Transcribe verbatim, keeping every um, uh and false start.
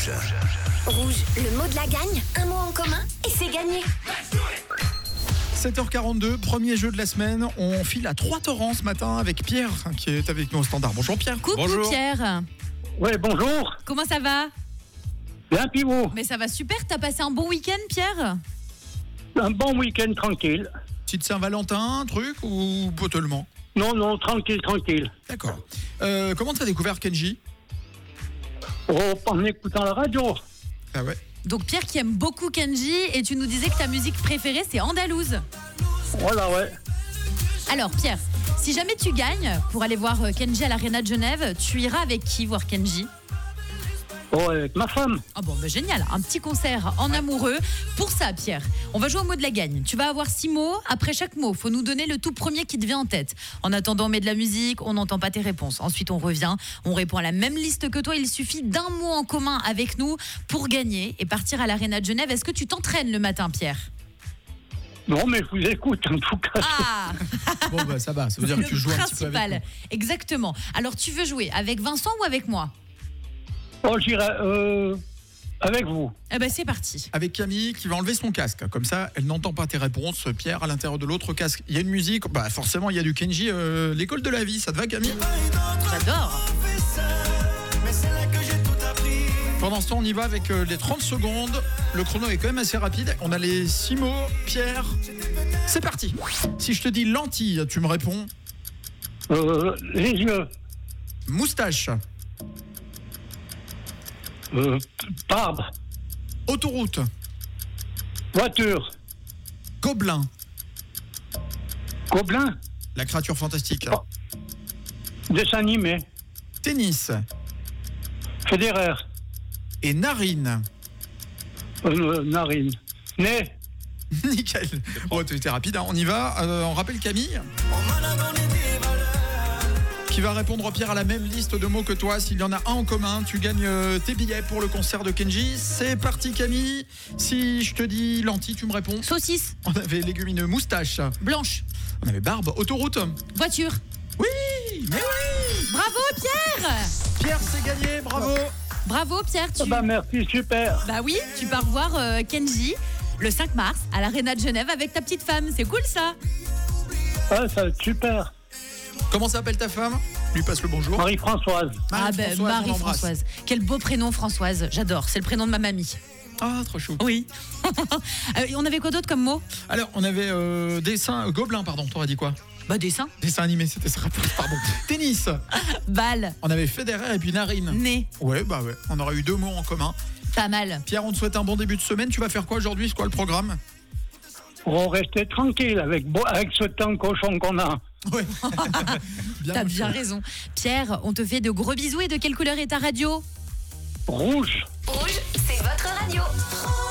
Rouge. Rouge, le mot de la gagne, un mot en commun et c'est gagné. sept heures quarante-deux, premier jeu de la semaine. On file à Trois-Torrents ce matin avec Pierre qui est avec nous au standard. Bonjour Pierre. Coucou Bonjour. Pierre. Ouais, bonjour. Comment ça va? Bien, puis vous? Mais ça va super, t'as passé un bon week-end Pierre? Un bon week-end tranquille. Petite Saint-Valentin, un truc ou potelement? Non, non, tranquille, tranquille. D'accord. Euh, comment t'as découvert Kenji? Oh, en écoutant la radio. Ah ouais. Donc Pierre qui aime beaucoup Kenji et tu nous disais que ta musique préférée c'est andalouse. Voilà, ouais. Alors Pierre, si jamais tu gagnes pour aller voir Kenji à l'Arena de Genève, tu iras avec qui voir Kenji? Oh, avec ma femme. Ah bon, bah génial, un petit concert en amoureux. Pour ça, Pierre, on va jouer au mot de la gagne. Tu vas avoir six mots. Après chaque mot, faut nous donner le tout premier qui te vient en tête. En attendant, on met de la musique, on n'entend pas tes réponses. Ensuite, on revient, on répond à la même liste que toi. Il suffit d'un mot en commun avec nous pour gagner et partir à l'Arena de Genève. Est-ce que tu t'entraînes le matin, Pierre? Non, mais je vous écoute en tout cas. Ah, Bon bah ça va, ça veut dire que tu le joues un petit peu avec principal. moi. Exactement. Alors, tu veux jouer avec Vincent ou avec moi? Oh, j'irai euh, avec vous. Eh ben, c'est parti. Avec Camille qui va enlever son casque. Comme ça, elle n'entend pas tes réponses. Pierre, à l'intérieur de l'autre casque, il y a une musique. Bah forcément, il y a du Kenji, euh, l'école de la vie. Ça te va Camille? J'adore. Pendant ce temps, on y va avec euh, les trente secondes. Le chrono est quand même assez rapide. On a les six mots. Pierre, c'est parti. Si je te dis lentille, tu me réponds Euh, les yeux. moustache, Euh, barbe. autoroute, Voiture. gobelin, Gobelin. la créature fantastique, Oh. Dessin animé. tennis Federer. et narine. Euh, narine. Nez. Nickel. Oh, tu étais rapide, hein. On y va. Euh, on rappelle Camille qui va répondre Pierre à la même liste de mots que toi. S'il y en a un en commun, tu gagnes euh, tes billets pour le concert de Kenji. C'est parti Camille. Si je te dis lentille, tu me réponds. Saucisse, On avait légumineux, moustache. blanche, On avait barbe, autoroute. voiture. Oui, mais oui. Bravo Pierre. Pierre, c'est gagné, bravo. Bravo Pierre, tu... Ah bah merci, super. Bah oui, tu pars voir euh, Kenji le cinq mars à l'Arena de Genève avec ta petite femme. C'est cool ça. Ah, ça va être super. Comment s'appelle ta femme? Lui passe le bonjour. Marie-Françoise. Ah ben Marie-Françoise, on l'embrasse. Marie-Françoise. Quel beau prénom Françoise. J'adore, c'est le prénom de ma mamie. Ah, trop chou. Oui. Euh, on avait quoi d'autre comme mot? Alors, on avait euh, dessin, euh, gobelin, pardon, t'aurais dit quoi? Bah dessin, Dessin animé, c'était ça, pardon. Tennis. balle, On avait Federer et puis narine. nez. Ouais, bah ouais, on aurait eu deux mots en commun. Pas mal. Pierre, on te souhaite un bon début de semaine. Tu vas faire quoi aujourd'hui? C'est quoi le programme? On rester tranquille avec, bo- avec ce temps cochon qu'on a. Ouais. Bien T'as bouché. bien raison. Pierre, on te fait de gros bisous et de quelle couleur est ta radio? Rouge. Rouge, c'est votre radio.